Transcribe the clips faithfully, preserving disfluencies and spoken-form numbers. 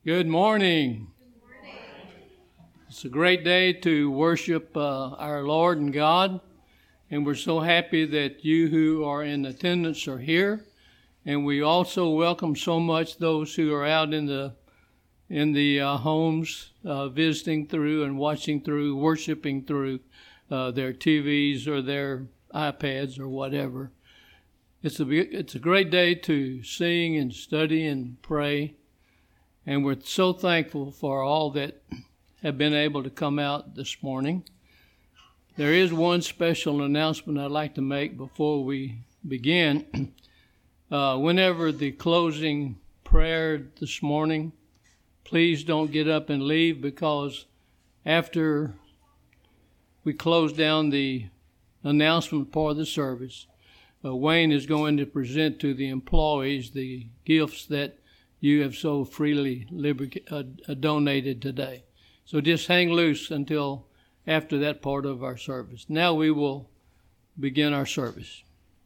Good morning. Good morning. It's a great day to worship uh, our Lord and God, and we're so happy that you who are in attendance are here. And we also welcome so much those who are out in the in the uh, homes uh, visiting through and watching through, worshiping through uh, their T Vs or their iPads or whatever. It's a it's a great day to sing and study and pray. And we're so thankful for all that have been able to come out this morning. There is one special announcement I'd like to make before we begin. Uh, whenever the closing prayer this morning, please don't get up and leave, because after we close down the announcement part of the service, uh, Wayne is going to present to the employees the gifts that you have so freely liber- uh, uh, donated today. So just hang loose until after that part of our service. Now we will begin our service.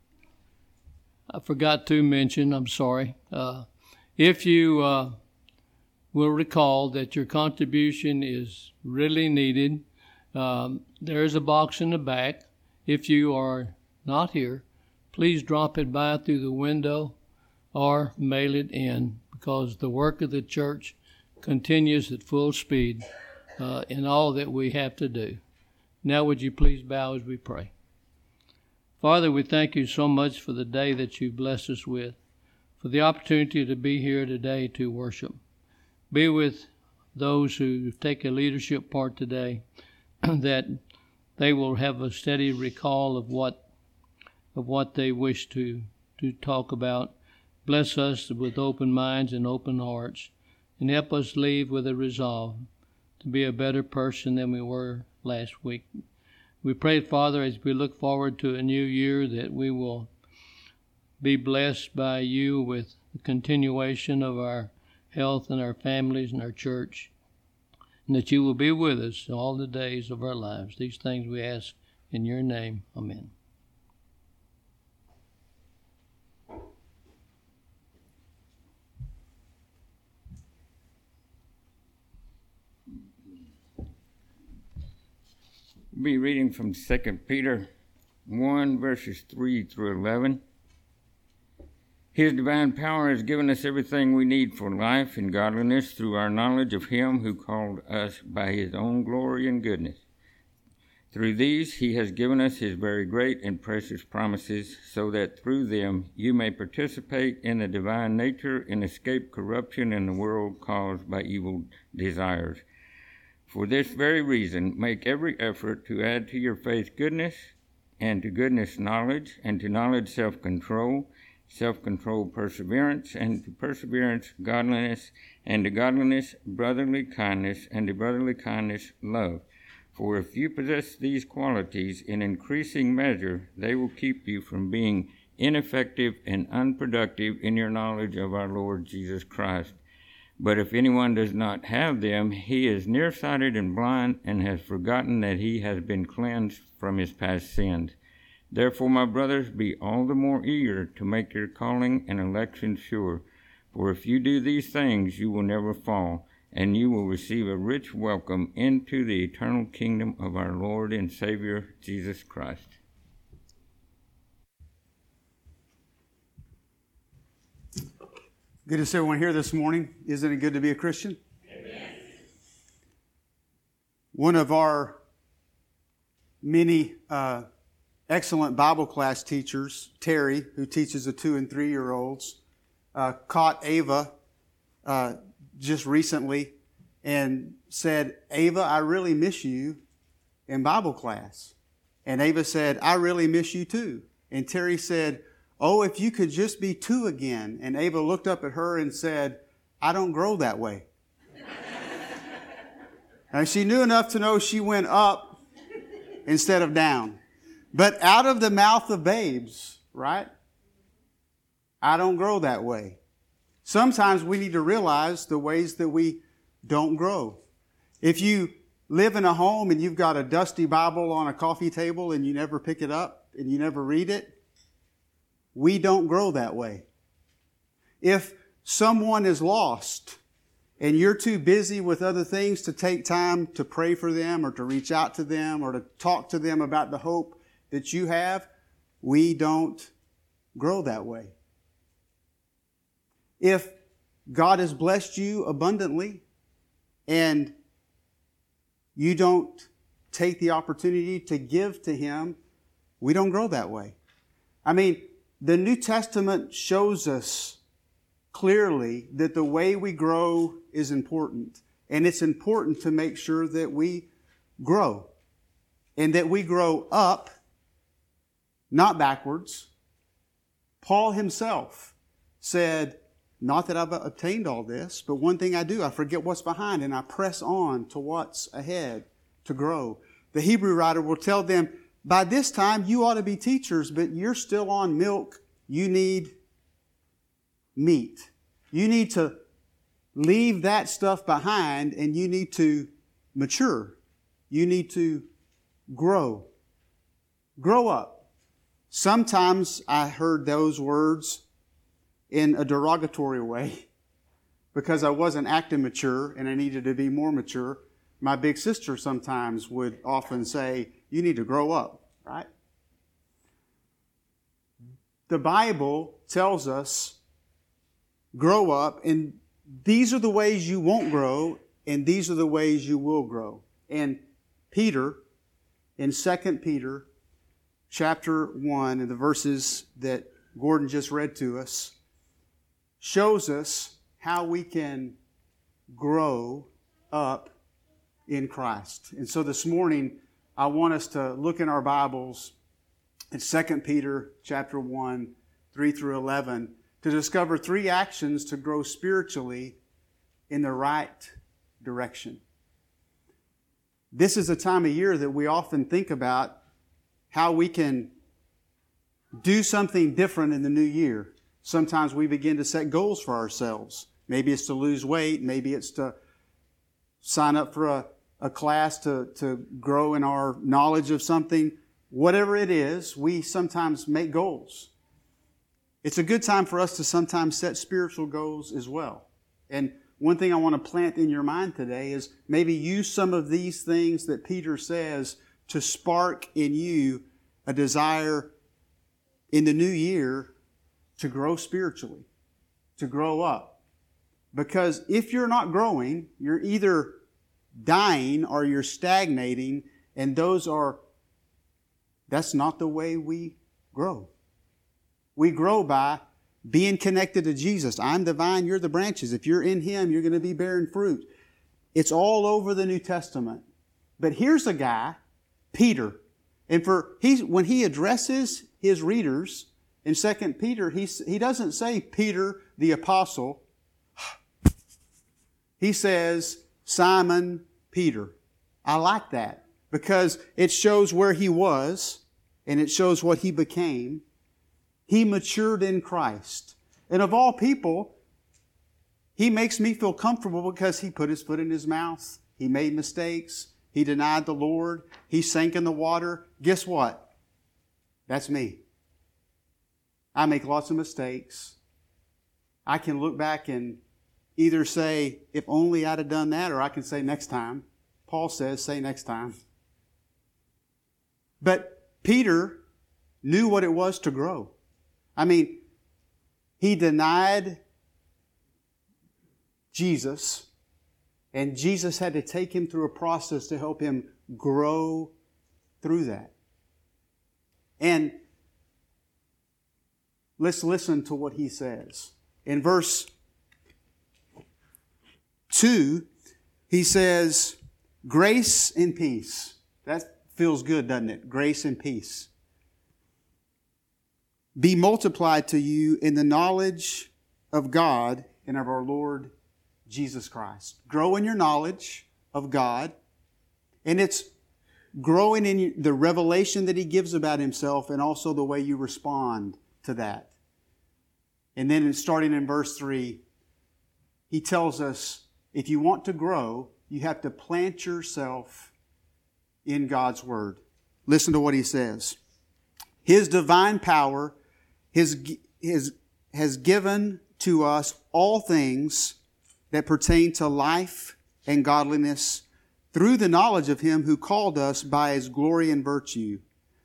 I forgot to mention, I'm sorry, uh, if you uh, will recall that your contribution is really needed, um, there is a box in the back. If you are not here, please drop it by through the window or mail it in, because the work of the church continues at full speed uh, in all that we have to do. Now would you please bow as we pray. Father, we thank you so much for the day that you blessed us with, for the opportunity to be here today to worship. Be with those who take a leadership part today, that they will have a steady recall of what of what they wish to, to talk about. Bless us with open minds and open hearts, and help us leave with a resolve to be a better person than we were last week. We pray, Father, as we look forward to a new year, that we will be blessed by you with the continuation of our health and our families and our church, and that you will be with us all the days of our lives. These things we ask in your name. Amen. Be reading from Second Peter one, verses three through eleven. His divine power has given us everything we need for life and godliness through our knowledge of him who called us by his own glory and goodness. Through these he has given us his very great and precious promises, so that through them you may participate in the divine nature and escape corruption in the world caused by evil desires. For this very reason, make every effort to add to your faith goodness, and to goodness knowledge, and to knowledge self-control, self-control perseverance, and to perseverance godliness, and to godliness brotherly kindness, and to brotherly kindness love. For if you possess these qualities in increasing measure, they will keep you from being ineffective and unproductive in your knowledge of our Lord Jesus Christ. But if anyone does not have them, he is nearsighted and blind, and has forgotten that he has been cleansed from his past sins. Therefore, my brothers, be all the more eager to make your calling and election sure. For if you do these things, you will never fall, and you will receive a rich welcome into the eternal kingdom of our Lord and Savior, Jesus Christ. Good to see everyone here this morning. Isn't it good to be a Christian? Amen. One of our many uh, excellent Bible class teachers, Terry, who teaches the two and three year olds, uh, caught Ava uh, just recently and said, "Ava, I really miss you in Bible class." And Ava said, "I really miss you too." And Terry said, "Oh, if you could just be two again." And Ava looked up at her and said, "I don't grow that way." And she knew enough to know she went up instead of down. But out of the mouth of babes, right? I don't grow that way. Sometimes we need to realize the ways that we don't grow. If you live in a home and you've got a dusty Bible on a coffee table and you never pick it up and you never read it, we don't grow that way. If someone is lost and you're too busy with other things to take time to pray for them or to reach out to them or to talk to them about the hope that you have, we don't grow that way. If God has blessed you abundantly and you don't take the opportunity to give to Him, we don't grow that way. I mean, the New Testament shows us clearly that the way we grow is important. And it's important to make sure that we grow. And that we grow up, not backwards. Paul himself said, not that I've obtained all this, but one thing I do, I forget what's behind and I press on to what's ahead to grow. The Hebrew writer will tell them, by this time you ought to be teachers, but you're still on milk. You need meat. You need to leave that stuff behind and you need to mature. You need to grow. Grow up. Sometimes I heard those words in a derogatory way because I wasn't acting mature and I needed to be more mature. My big sister sometimes would often say, you need to grow up, right? The Bible tells us, grow up, and these are the ways you won't grow, and these are the ways you will grow. And Peter, in Second Peter chapter one, in the verses that Gordon just read to us, shows us how we can grow up in Christ. And so this morning, I want us to look in our Bibles in Second Peter chapter one, three through eleven, to discover three actions to grow spiritually in the right direction. This is a time of year that we often think about how we can do something different in the new year. Sometimes we begin to set goals for ourselves. Maybe it's to lose weight. Maybe it's to sign up for a, a class to, to grow in our knowledge of something. Whatever it is, we sometimes make goals. It's a good time for us to sometimes set spiritual goals as well. And one thing I want to plant in your mind today is maybe use some of these things that Peter says to spark in you a desire in the new year to grow spiritually, to grow up. Because if you're not growing, you're either dying or you're stagnating, and those are, that's not the way we grow. We grow by being connected to Jesus. I'm the vine, you're the branches. If you're in Him, you're going to be bearing fruit. It's all over the New Testament. But here's a guy, Peter, and for he when he addresses his readers in Second Peter, he, he doesn't say Peter the apostle. He says Simon Peter. I like that because it shows where he was and it shows what he became. He matured in Christ. And of all people, he makes me feel comfortable because he put his foot in his mouth. He made mistakes. He denied the Lord. He sank in the water. Guess what? That's me. I make lots of mistakes. I can look back and either say, if only I'd have done that, or I can say next time. Paul says, say next time. But Peter knew what it was to grow. I mean, he denied Jesus, and Jesus had to take him through a process to help him grow through that. And let's listen to what he says. In verse two, he says, grace and peace. That feels good, doesn't it? Grace and peace be multiplied to you in the knowledge of God and of our Lord Jesus Christ. Grow in your knowledge of God, and it's growing in the revelation that He gives about Himself and also the way you respond to that. And then starting in verse three, he tells us, if you want to grow, you have to plant yourself in God's Word. Listen to what he says. His divine power His, his, has given to us all things that pertain to life and godliness through the knowledge of him who called us by his glory and virtue,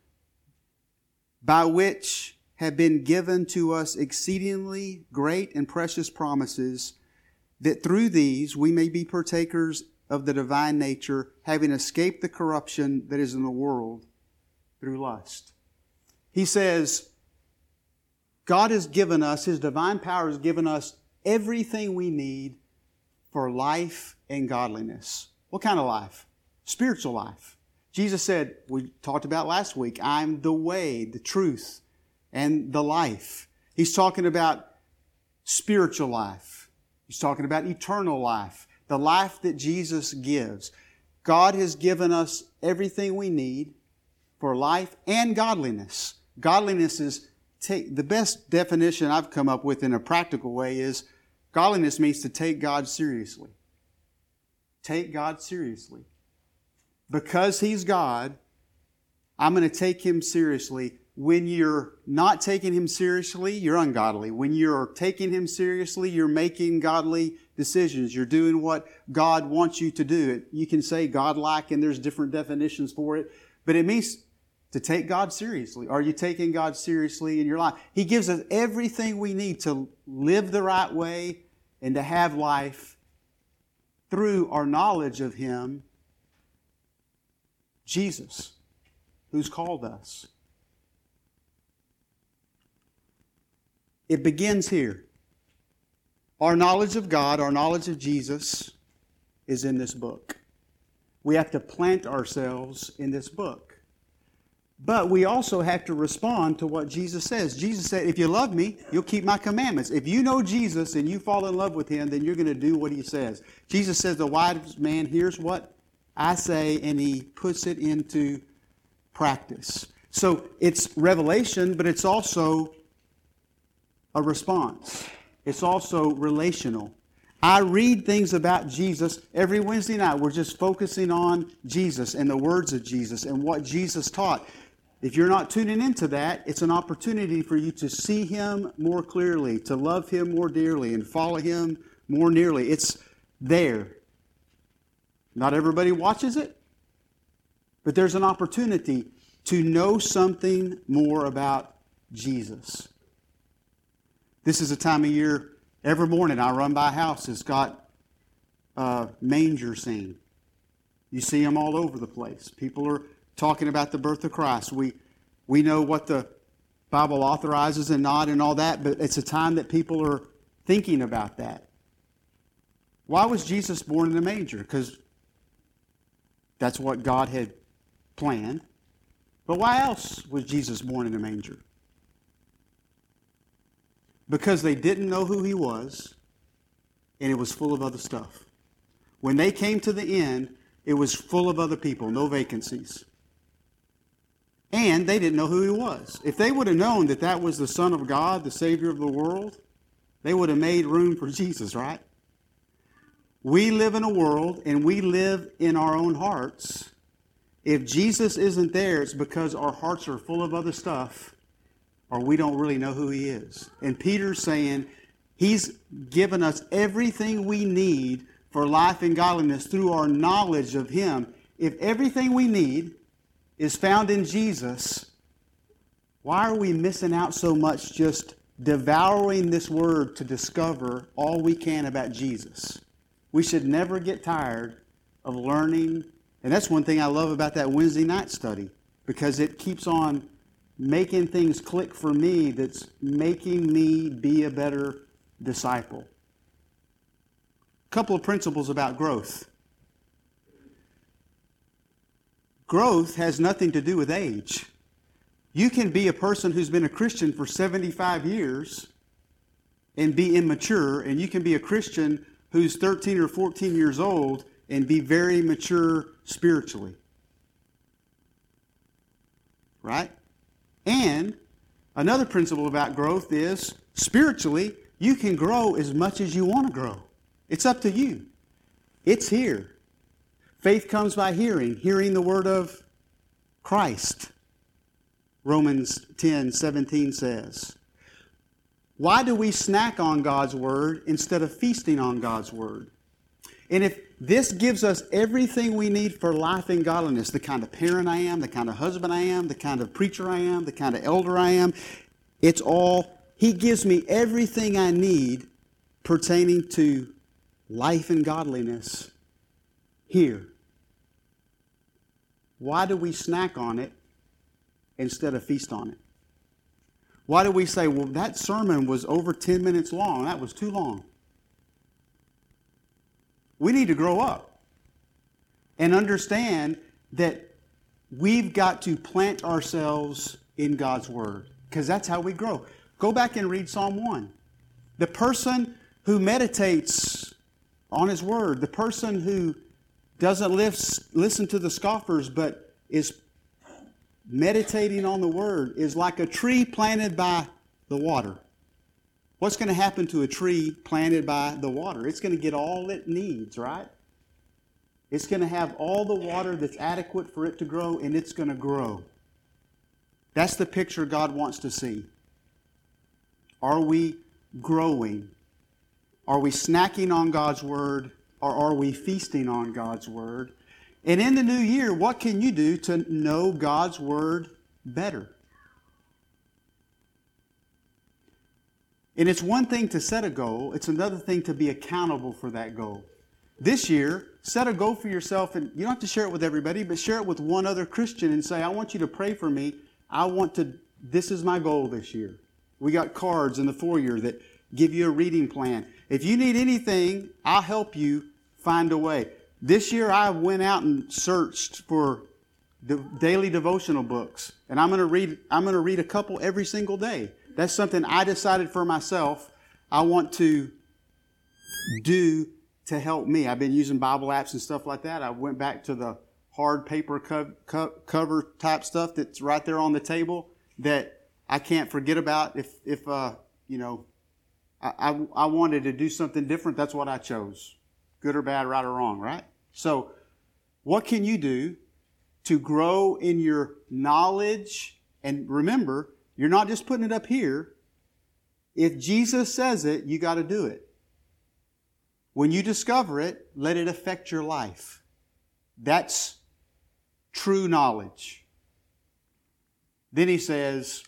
by which have been given to us exceedingly great and precious promises, that through these we may be partakers of the divine nature, having escaped the corruption that is in the world through lust. He says, God has given us, his divine power has given us everything we need for life and godliness. What kind of life? Spiritual life. Jesus said, we talked about last week, I'm the way, the truth, and the life. He's talking about spiritual life. He's talking about eternal life, the life that Jesus gives. God has given us everything we need for life and godliness. Godliness is, take, the best definition I've come up with in a practical way is, godliness means to take God seriously. Take God seriously. Because He's God, I'm going to take Him seriously. When you're not taking Him seriously, you're ungodly. When you're taking Him seriously, you're making godly decisions. You're doing what God wants you to do. You can say godlike, and there's different definitions for it, but it means to take God seriously. Are you taking God seriously in your life? He gives us everything we need to live the right way and to have life through our knowledge of Him, Jesus, who's called us. It begins here. Our knowledge of God, our knowledge of Jesus is in this book. We have to plant ourselves in this book. But we also have to respond to what Jesus says. Jesus said, if you love me, you'll keep my commandments. If you know Jesus and you fall in love with Him, then you're going to do what He says. Jesus says, the wise man hears what I say and he puts it into practice. So it's revelation, but it's also a response. It's also relational. I read things about Jesus every Wednesday night. We're just focusing on Jesus and the words of Jesus and what Jesus taught. If you're not tuning into that, it's an opportunity for you to see Him more clearly, to love Him more dearly, and follow Him more nearly. It's there. Not everybody watches it, but there's an opportunity to know something more about Jesus. This is a time of year, every morning I run by a house that's got a manger scene. You see them all over the place. People are talking about the birth of Christ. We we know what the Bible authorizes and not and all that, but it's a time that people are thinking about that. Why was Jesus born in a manger? Because that's what God had planned. But why else was Jesus born in a manger? Because they didn't know who He was, and it was full of other stuff. When they came to the end, it was full of other people, no vacancies. And they didn't know who He was. If they would have known that that was the Son of God, the Savior of the world, they would have made room for Jesus, right? We live in a world, and we live in our own hearts. If Jesus isn't there, it's because our hearts are full of other stuff, or we don't really know who He is. And Peter's saying He's given us everything we need for life and godliness through our knowledge of Him. If everything we need is found in Jesus, why are we missing out so much just devouring this Word to discover all we can about Jesus? We should never get tired of learning. And that's one thing I love about that Wednesday night study, because it keeps on making things click for me that's making me be a better disciple. A couple of principles about growth. Growth has nothing to do with age. You can be a person who's been a Christian for seventy-five years and be immature, and you can be a Christian who's thirteen or fourteen years old and be very mature spiritually. Right? And another principle about growth is, spiritually, you can grow as much as you want to grow. It's up to you. It's here. Faith comes by hearing, hearing the word of Christ. Romans ten seventeen says. Why do we snack on God's Word instead of feasting on God's Word? And if this gives us everything we need for life and godliness, the kind of parent I am, the kind of husband I am, the kind of preacher I am, the kind of elder I am, it's all, He gives me everything I need pertaining to life and godliness here. Why do we snack on it instead of feast on it? Why do we say, well, that sermon was over ten minutes long. That was too long. We need to grow up and understand that we've got to plant ourselves in God's Word, because that's how we grow. Go back and read Psalm one. The person who meditates on His Word, the person who doesn't listen to the scoffers but is meditating on the Word, is like a tree planted by the water. What's going to happen to a tree planted by the water? It's going to get all it needs, right? It's going to have all the water that's adequate for it to grow, and it's going to grow. That's the picture God wants to see. Are we growing? Are we snacking on God's Word, or are we feasting on God's Word? And in the new year, what can you do to know God's Word better? And it's one thing to set a goal. It's another thing to be accountable for that goal. This year, set a goal for yourself, and you don't have to share it with everybody, but share it with one other Christian and say, I want you to pray for me. I want to, this is my goal this year. We got cards in the foyer that give you a reading plan. If you need anything, I'll help you find a way. This year, I went out and searched for the daily devotional books, and I'm going to read, I'm going to read a couple every single day. That's something I decided for myself I want to do to help me. I've been using Bible apps and stuff like that. I went back to the hard paper co- co- cover type stuff that's right there on the table that I can't forget about. If, if uh, you know, I, I, I wanted to do something different, that's what I chose. Good or bad, right or wrong, right? So what can you do to grow in your knowledge? And remember, you're not just putting it up here. If Jesus says it, you got to do it. When you discover it, let it affect your life. That's true knowledge. Then he says,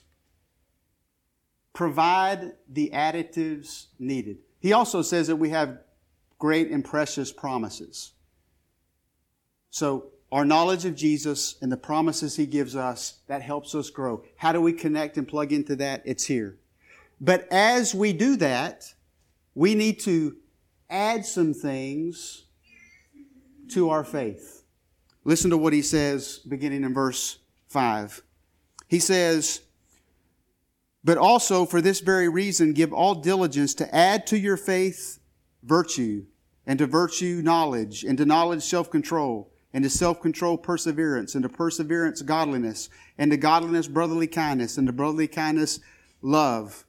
provide the additives needed. He also says that we have great and precious promises. So, our knowledge of Jesus and the promises He gives us, that helps us grow. How do we connect and plug into that? It's here. But as we do that, we need to add some things to our faith. Listen to what he says beginning in verse five. He says, but also for this very reason, give all diligence to add to your faith virtue, and to virtue knowledge, and to knowledge self-control, and to self-control perseverance, and to perseverance godliness, and to godliness brotherly kindness, and to brotherly kindness love.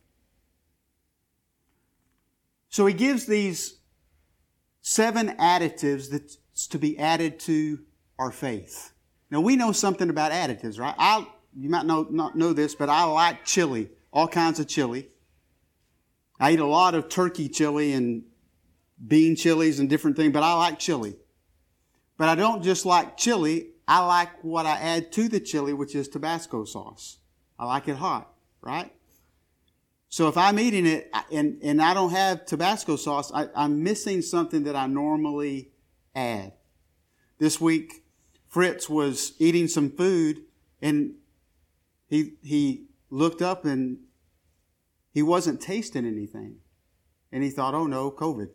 So he gives these seven additives that's to be added to our faith. Now we know something about additives, right? I, you might know, not know this, but I like chili, all kinds of chili. I eat a lot of turkey chili and bean chilies and different things, but I like chili. But I don't just like chili, I like what I add to the chili, which is Tabasco sauce. I like it hot, right? So if I'm eating it and, and I don't have Tabasco sauce, I, I'm missing something that I normally add. This week, Fritz was eating some food and he, he looked up and he wasn't tasting anything. And he thought, oh no, COVID.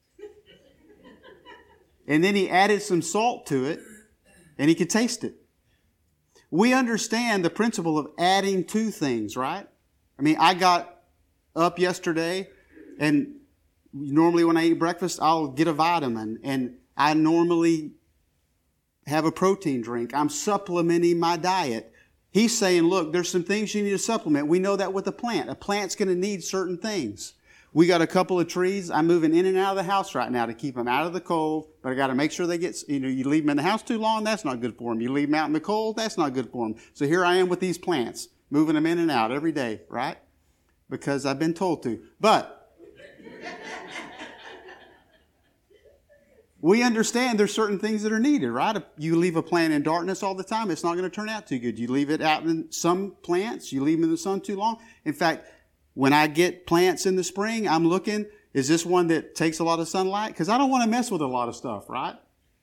And then he added some salt to it, and he could taste it. We understand the principle of adding to things, right? I mean, I got up yesterday, and normally when I eat breakfast, I'll get a vitamin, and I normally have a protein drink. I'm supplementing my diet. He's saying, look, there's some things you need to supplement. We know that with a plant. A plant's going to need certain things. We got a couple of trees. I'm moving in and out of the house right now to keep them out of the cold, but I got to make sure they get, you know, you leave them in the house too long, that's not good for them. You leave them out in the cold, that's not good for them. So here I am with these plants, moving them in and out every day, right? because I've been told to. But we understand there's certain things that are needed, right? If you leave a plant in darkness all the time, it's not going to turn out too good. You leave it out in some plants, you leave them in the sun too long. In fact, when I get plants in the spring, I'm looking, is this one that takes a lot of sunlight? Because I don't want to mess with a lot of stuff, right?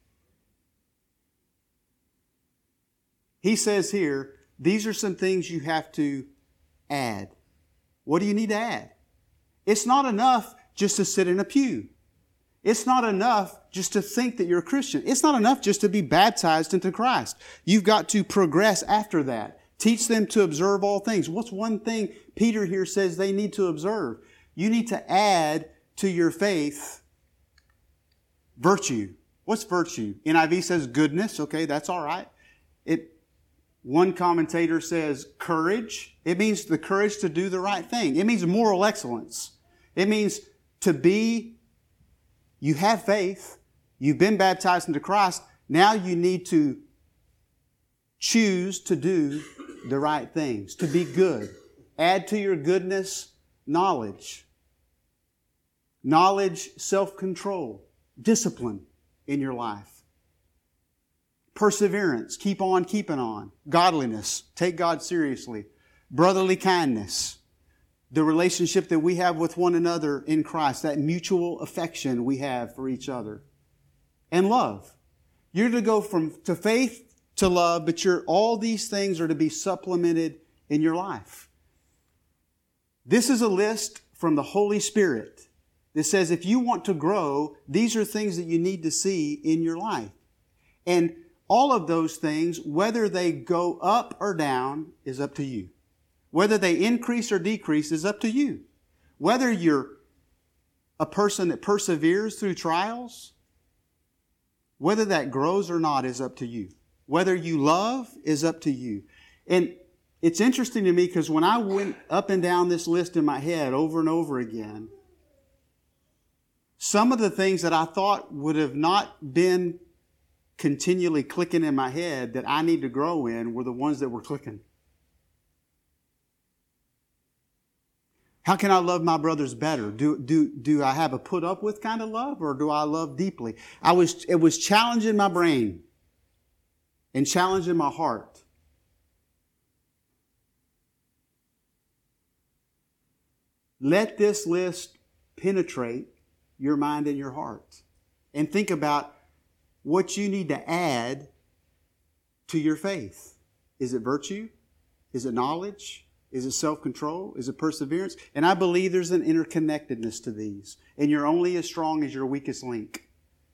He says here, these are some things you have to add. What do you need to add? It's not enough just to sit in a pew. It's not enough just to think that you're a Christian. It's not enough just to be baptized into Christ. You've got to progress after that. Teach them to observe all things. What's one thing Peter here says they need to observe? You need to add to your faith virtue. What's virtue? N I V says goodness. Okay, that's all right. It, one commentator says courage. It means the courage to do the right thing. It means moral excellence. It means to be, you have faith, you've been baptized into Christ, now you need to choose to do the right things, to be good. Add to your goodness knowledge. Knowledge, self-control, discipline in your life. Perseverance, keep on keeping on. Godliness, take God seriously. Brotherly kindness, the relationship that we have with one another in Christ, that mutual affection we have for each other. And love. You're to go from to faith to love, but you're, all these things are to be supplemented in your life. This is a list from the Holy Spirit that says if you want to grow, these are things that you need to see in your life. And all of those things, whether they go up or down, is up to you. Whether they increase or decrease is up to you. Whether you're a person that perseveres through trials, whether that grows or not is up to you. Whether you love is up to you. And it's interesting to me because when I went up and down this list in my head over and over again, some of the things that I thought would have not been continually clicking in my head that I need to grow in were the ones that were clicking. How can I love my brothers better? Do, do, do I have a put up with kind of love, or do I love deeply? I was, it was challenging my brain and challenging my heart. Let this list penetrate your mind and your heart. And think about what you need to add to your faith. Is it virtue? Is it knowledge? Is it self-control? Is it perseverance? And I believe there's an interconnectedness to these. And you're only as strong as your weakest link.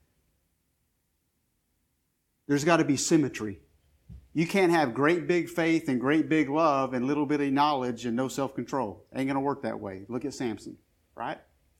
There's got to be symmetry. You can't have great big faith and great big love and little bitty knowledge and no self-control. Ain't going to work that way. Look at Samson, right?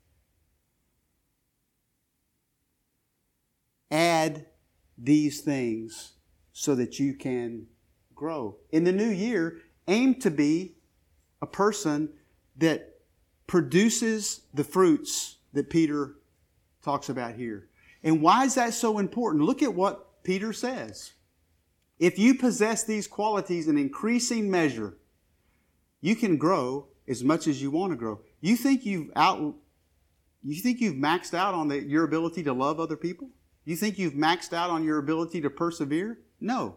Add these things so that you can grow. In the new year, aim to be a person that produces the fruits that Peter talks about here. And why is that so important? Look at what Peter says. If you possess these qualities in increasing measure, you can grow as much as you want to grow. You think you've out, you think you've maxed out on the, your ability to love other people? You think you've maxed out on your ability to persevere? No.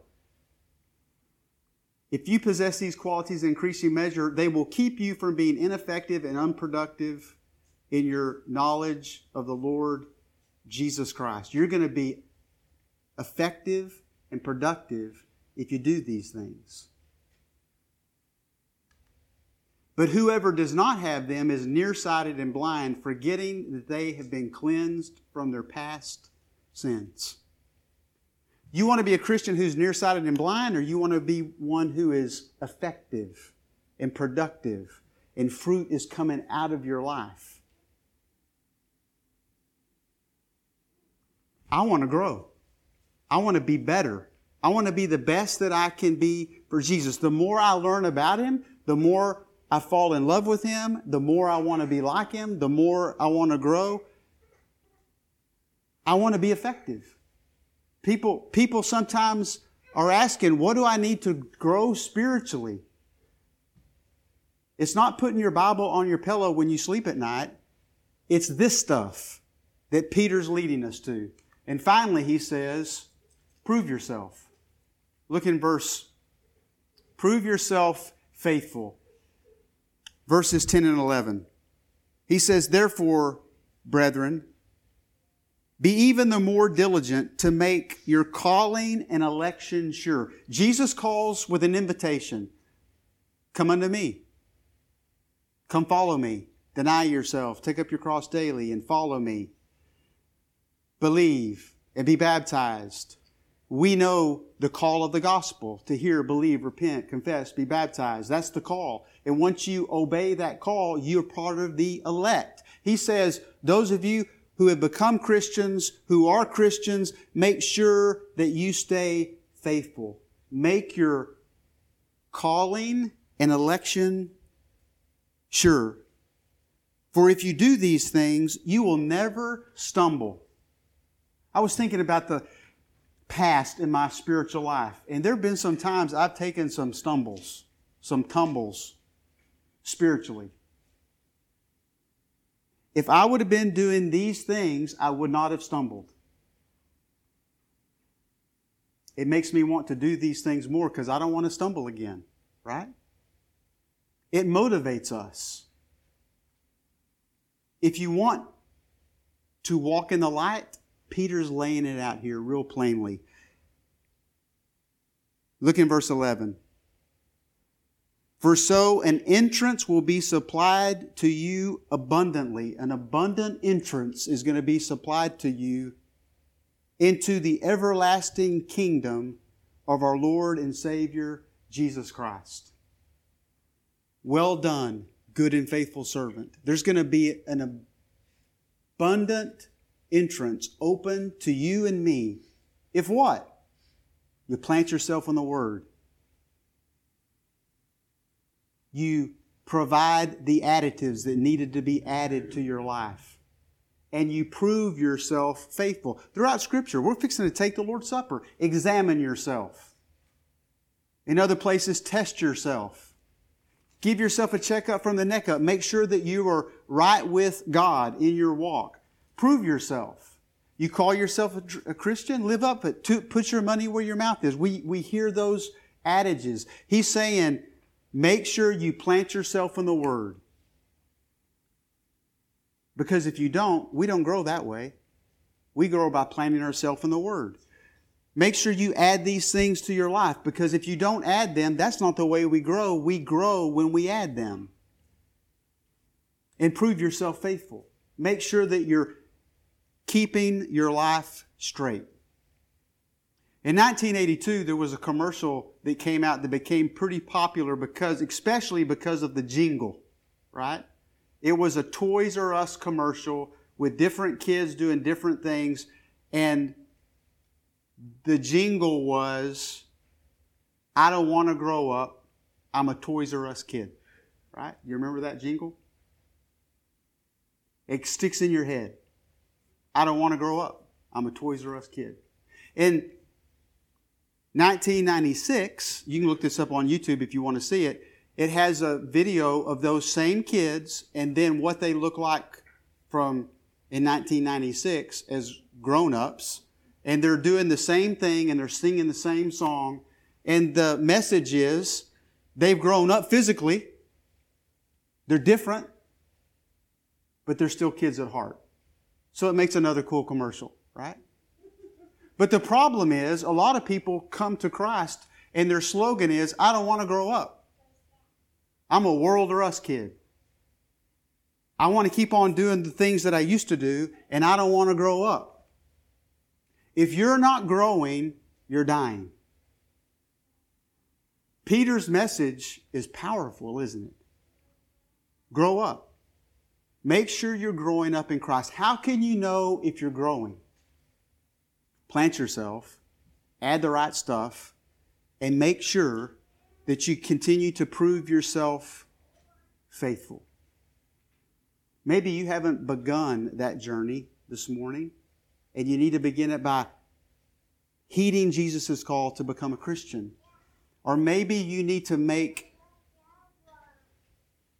If you possess these qualities in increasing measure, they will keep you from being ineffective and unproductive in your knowledge of the Lord Jesus Christ. You're going to be effective and productive if you do these things. But whoever does not have them is nearsighted and blind, forgetting that they have been cleansed from their past sins. You want to be a Christian who's nearsighted and blind, or you want to be one who is effective and productive and fruit is coming out of your life? I want to grow. I want to be better. I want to be the best that I can be for Jesus. The more I learn about Him, the more I fall in love with Him, the more I want to be like Him, the more I want to grow. I want to be effective. People, people sometimes are asking, what do I need to grow spiritually? It's not putting your Bible on your pillow when you sleep at night. It's this stuff that Peter's leading us to. And finally, he says, prove yourself. Look in verse, prove yourself faithful. Verses ten and eleven. He says, therefore, brethren, be even the more diligent to make your calling and election sure. Jesus calls with an invitation. Come unto me. Come follow me. Deny yourself. Take up your cross daily and follow me. Believe and be baptized. We know the call of the gospel to hear, believe, repent, confess, be baptized. That's the call. And once you obey that call, you're part of the elect. He says, those of you who have become Christians, who are Christians, make sure that you stay faithful. Make your calling and election sure. For if you do these things, you will never stumble. I was thinking about the past in my spiritual life, and there have been some times I've taken some stumbles, some tumbles spiritually. If I would have been doing these things, I would not have stumbled. It makes me want to do these things more because I don't want to stumble again, right? It motivates us. If you want to walk in the light, Peter's laying it out here real plainly. Look in verse eleven. For so an entrance will be supplied to you abundantly. An abundant entrance is going to be supplied to you into the everlasting kingdom of our Lord and Savior, Jesus Christ. Well done, good and faithful servant. There's going to be an abundant entrance open to you and me. If what? You plant yourself in the Word. You provide the additives that needed to be added to your life. And you prove yourself faithful. Throughout Scripture, we're fixing to take the Lord's Supper. Examine yourself. In other places, test yourself. Give yourself a checkup from the neck up. Make sure that you are right with God in your walk. Prove yourself. You call yourself a, a Christian? Live up it. To, put your money where your mouth is. We, we hear those adages. He's saying, make sure you plant yourself in the Word. Because if you don't, we don't grow that way. We grow by planting ourselves in the Word. Make sure you add these things to your life, because if you don't add them, that's not the way we grow. We grow when we add them. And prove yourself faithful. Make sure that you're keeping your life straight. In nineteen eighty-two, there was a commercial that came out that became pretty popular because, especially because of the jingle, right? It was a Toys R Us commercial with different kids doing different things, and the jingle was, I don't want to grow up, I'm a Toys R Us kid, right? You remember that jingle? It sticks in your head. I don't want to grow up, I'm a Toys R Us kid. In nineteen ninety-six, you can look this up on YouTube if you want to see it, it has a video of those same kids and then what they look like from in nineteen ninety-six as grown-ups. And they're doing the same thing and they're singing the same song. And the message is they've grown up physically. They're different, but they're still kids at heart. So it makes another cool commercial, right? But the problem is a lot of people come to Christ and their slogan is, I don't want to grow up. I'm a World R Us kid. I want to keep on doing the things that I used to do and I don't want to grow up. If you're not growing, you're dying. Peter's message is powerful, isn't it? Grow up. Make sure you're growing up in Christ. How can you know if you're growing? Plant yourself, add the right stuff, and make sure that you continue to prove yourself faithful. Maybe you haven't begun that journey this morning, and you need to begin it by heeding Jesus' call to become a Christian. Or maybe you need to make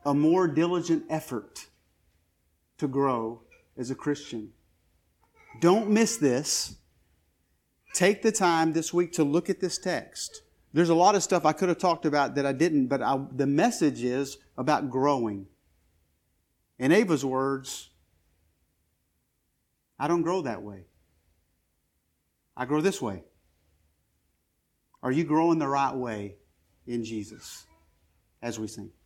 a more diligent effort to grow as a Christian. Don't miss this. Take the time this week to look at this text. There's a lot of stuff I could have talked about that I didn't, but I, the message is about growing. In Ava's words, I don't grow that way. I grow this way. Are you growing the right way in Jesus as we sing?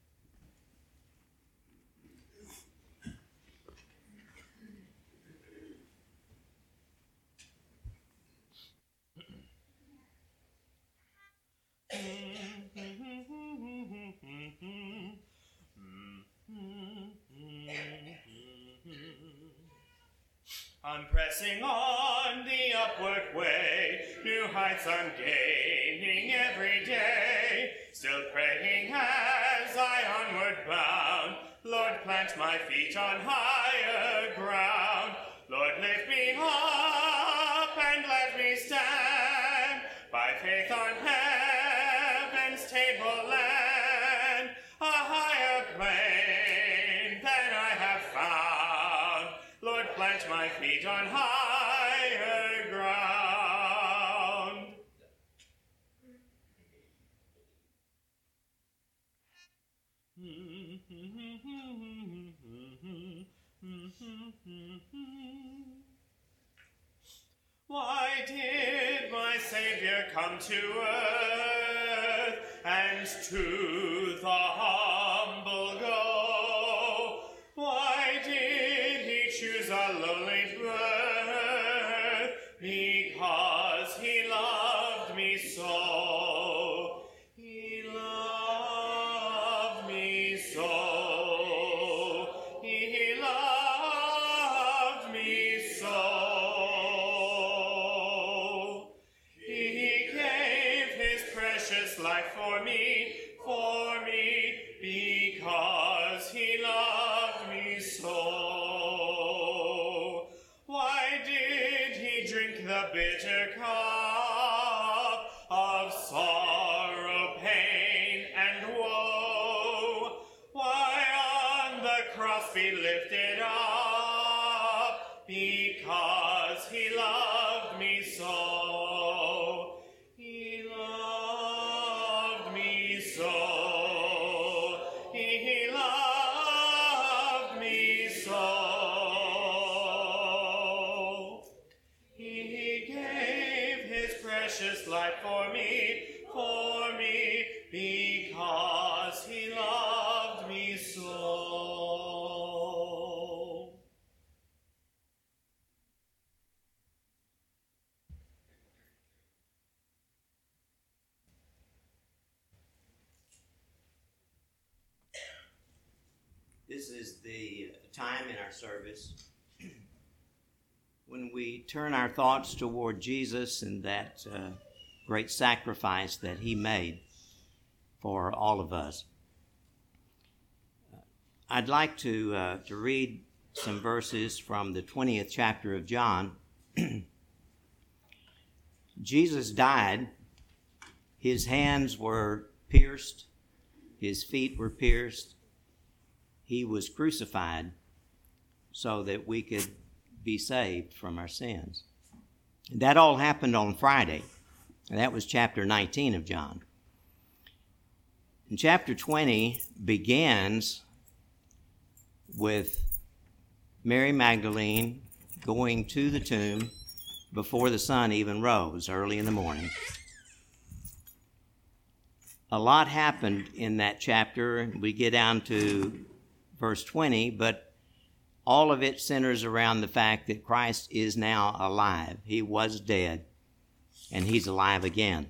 I'm pressing on the upward way, new heights I'm gaining every day, still praying as I onward bound. Lord, plant my feet on higher ground. Lord, lift me up and let me stand by faith on heaven's tableland, a higher plane than I have found. Lord, plant my feet on higher ground. Why did my Savior come to earth and to the humble go? Why did he choose a lowly birth? Because he loved me so. He loved me so. He loved me so. He gave his precious life for me, for me, because he loved me so. Why did he drink the bitter cup of sorrow, pain, and woe? Why on the cross be lifted up? Because he loved me so. He loved me so. He loved me so. He gave his precious life for me, for me, because he loved me so. This is the time in our service when we turn our thoughts toward Jesus and that uh, great sacrifice that he made for all of us. I'd like to uh, to read some verses from the twentieth chapter of John. Jesus died. His hands were pierced. His feet were pierced. He was crucified so that we could be saved from our sins. That all happened on Friday. And that was chapter nineteen of John. And chapter twenty begins with Mary Magdalene going to the tomb before the sun even rose, early in the morning. A lot happened in that chapter. We get down to verse twenty, but all of it centers around the fact that Christ is now alive. He was dead, and he's alive again.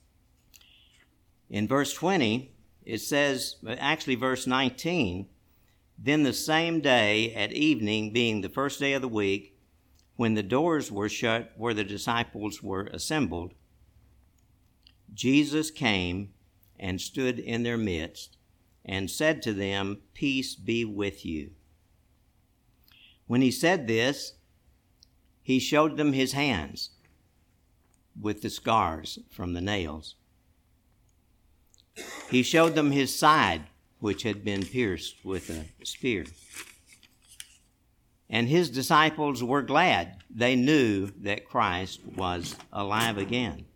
In verse twenty, it says, actually verse nineteen, then the same day at evening, being the first day of the week, when the doors were shut where the disciples were assembled, Jesus came and stood in their midst and said to them, peace be with you. When he said this, he showed them his hands with the scars from the nails. He showed them his side which had been pierced with a spear. And his disciples were glad. They knew that Christ was alive again.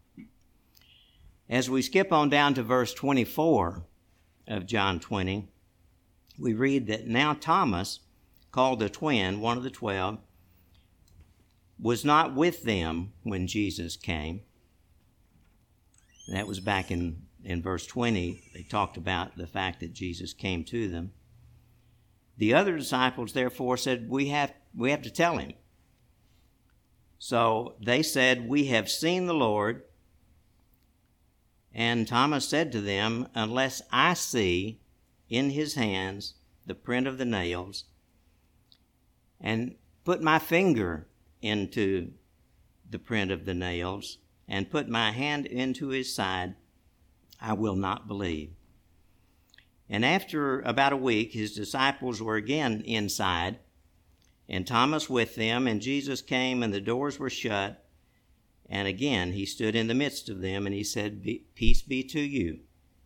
As we skip on down to verse twenty-four of John twenty, we read that now Thomas, called the twin, one of the twelve, was not with them when Jesus came. And that was back in, in verse twenty. They talked about the fact that Jesus came to them. The other disciples, therefore, said, we have, we have to tell him. So they said, we have seen the Lord. And Thomas said to them, unless I see in his hands the print of the nails, and put my finger into the print of the nails, and put my hand into his side, I will not believe. And after about a week, his disciples were again inside, and Thomas with them, and Jesus came, and the doors were shut. And again he stood in the midst of them, and he said, peace be to you.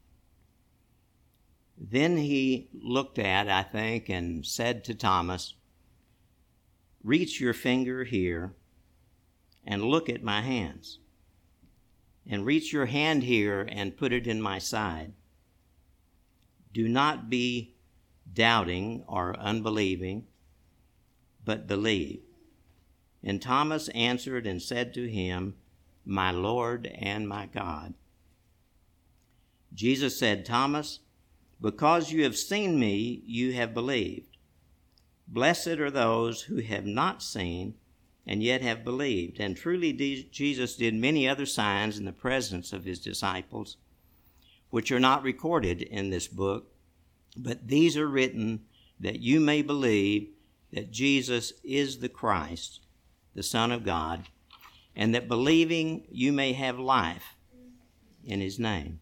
Then he looked at, I think, and said to Thomas, reach your finger here, and look at my hands. And reach your hand here, and put it in my side. Do not be doubting or unbelieving, but believe. And Thomas answered and said to him, my Lord and my God. Jesus said, Thomas, because you have seen me, you have believed. Blessed are those who have not seen and yet have believed. And truly Jesus did many other signs in the presence of his disciples, which are not recorded in this book, but these are written that you may believe that Jesus is the Christ, the Son of God, and that believing you may have life in his name.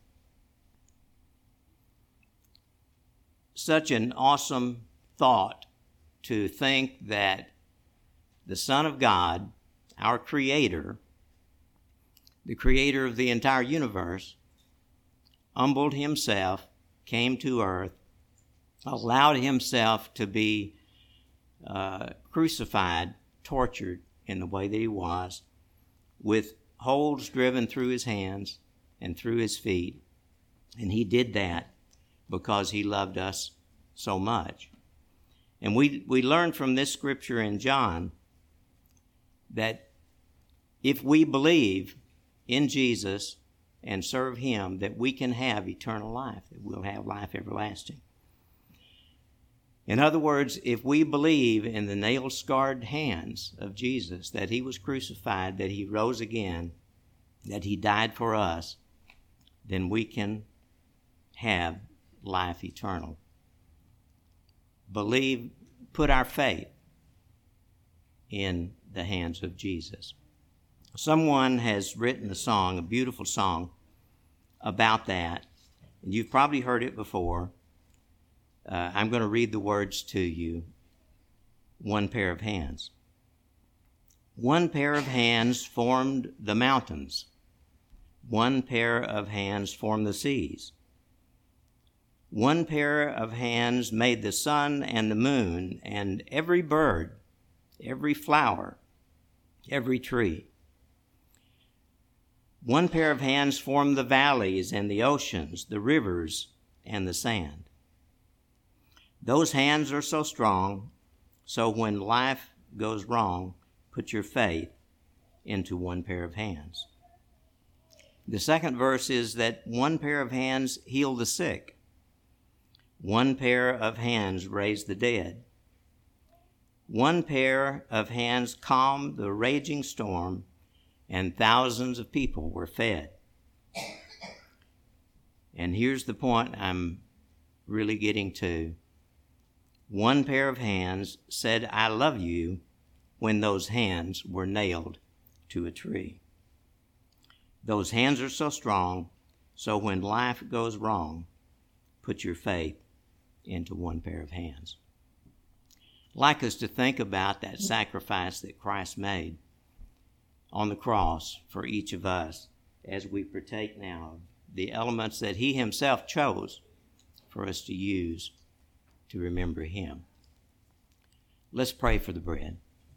Such an awesome thought to think that the Son of God, our Creator, the Creator of the entire universe, humbled himself, came to earth, allowed himself to be uh, crucified, tortured in the way that he was, with holes driven through his hands and through his feet. And he did that because he loved us so much. And we, we learn from this scripture in John that if we believe in Jesus and serve him, that we can have eternal life, that we'll have life everlasting. In other words, if we believe in the nail-scarred hands of Jesus, that he was crucified, that he rose again, that he died for us, then we can have life eternal. Believe, put our faith in the hands of Jesus. Someone has written a song, a beautiful song, about that. And you've probably heard it before. Uh, I'm going to read the words to you. One pair of hands. One pair of hands formed the mountains. One pair of hands formed the seas. One pair of hands made the sun and the moon and every bird, every flower, every tree. One pair of hands formed the valleys and the oceans, the rivers and the sand. Those hands are so strong, so when life goes wrong, put your faith into one pair of hands. The second verse is that one pair of hands heal the sick. One pair of hands raise the dead. One pair of hands calmed the raging storm, and thousands of people were fed. And here's the point I'm really getting to. One pair of hands said, I love you, when those hands were nailed to a tree. Those hands are so strong, so when life goes wrong, put your faith into one pair of hands. I'd like us to think about that sacrifice that Christ made on the cross for each of us as we partake now of the elements that he himself chose for us to use to remember him. Let's pray for the bread.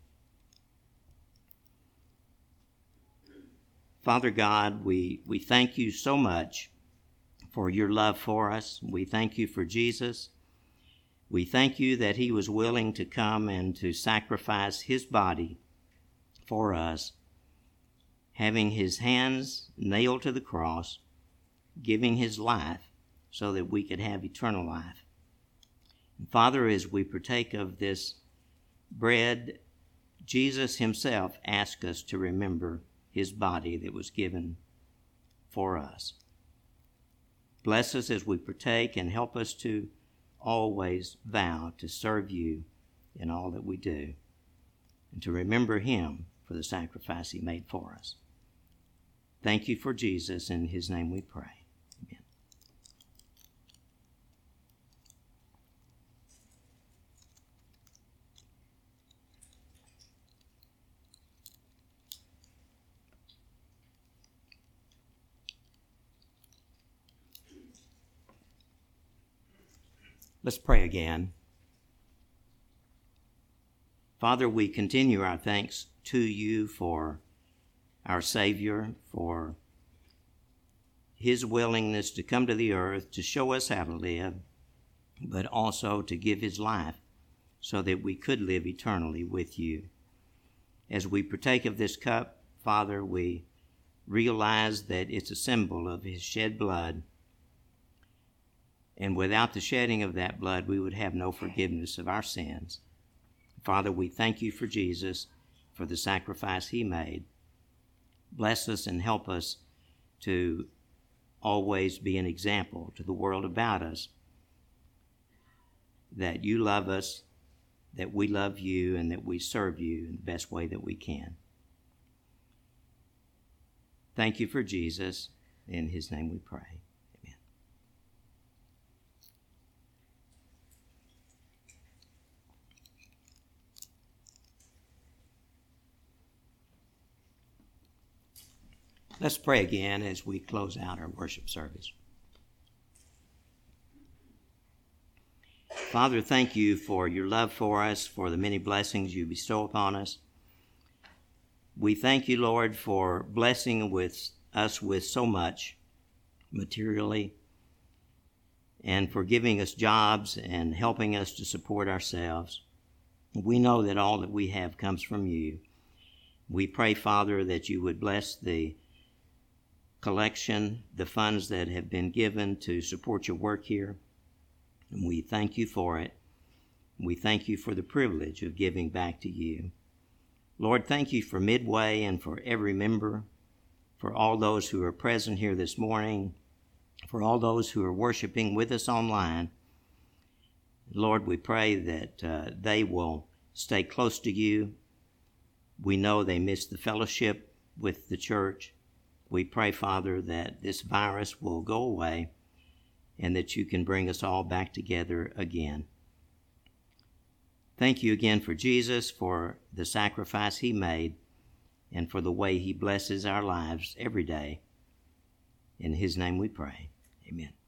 Father God, we, we thank you so much for your love for us. We thank you for Jesus. We thank you that he was willing to come and to sacrifice his body for us, having his hands nailed to the cross, giving his life so that we could have eternal life. And Father, as we partake of this bread, Jesus himself asked us to remember his body that was given for us. Bless us as we partake and help us to always vow to serve you in all that we do and to remember him for the sacrifice he made for us. Thank you for Jesus. In his name we pray. Amen. Let's pray again. Father, we continue our thanks to you for our Savior, for his willingness to come to the earth to show us how to live, but also to give his life so that we could live eternally with you. As we partake of this cup, Father, we realize that it's a symbol of his shed blood. And without the shedding of that blood, we would have no forgiveness of our sins. Father, we thank you for Jesus, for the sacrifice he made. Bless us and help us to always be an example to the world about us, that you love us, that we love you, and that we serve you in the best way that we can. Thank you for Jesus. In his name we pray. Let's pray again as we close out our worship service. Father, thank you for your love for us, for the many blessings you bestow upon us. We thank you, Lord, for blessing with us with so much materially, and for giving us jobs and helping us to support ourselves. We know that all that we have comes from you. We pray, Father, that you would bless the collection, the funds that have been given to support your work here. And we thank you for it. We thank you for the privilege of giving back to you. Lord, thank you for Midway and for every member, for all those who are present here this morning, for all those who are worshiping with us online. Lord, we pray that uh, they will stay close to you. We know they miss the fellowship with the church. We pray, Father, that this virus will go away and that you can bring us all back together again. Thank you again for Jesus, for the sacrifice he made, and for the way he blesses our lives every day. In his name we pray. Amen.